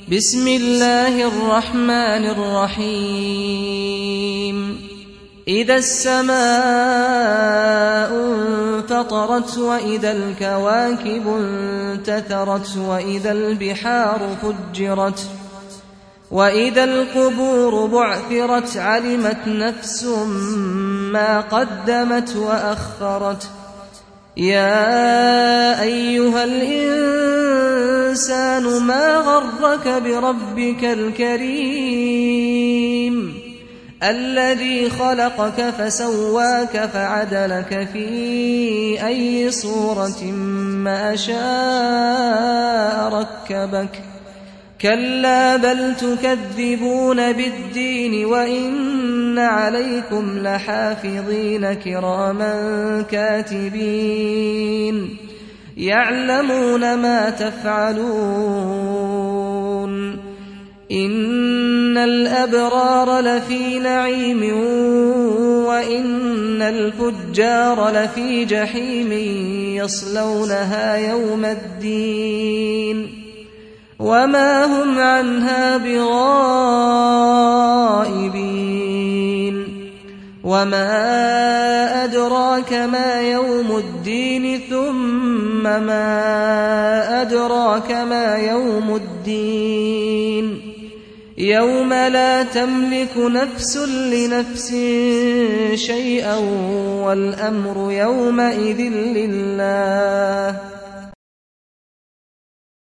بسم الله الرحمن الرحيم إذا السماء انفطرت وإذا الكواكب انتثرت وإذا البحار فجرت وإذا القبور بعثرت علمت نفس ما قدمت وأخرت يا أيها الإنسان ما غرك بربك الكريم الذي خلقك فسواك فعدلك في أي صورة ما شاء ركبك كلا بل تكذبون بالدين وإن عليكم لحافظين كراما كاتبين يعلمون ما تفعلون إن الأبرار لفي نعيم وإن الفجار لفي جحيم يصلونها يوم الدين وما هم عنها بغائبين وما أدراك ما يوم الدين ثم ما أدراك ما يوم الدين يوم لا تملك نفس لنفس شيئا والأمر يومئذ لله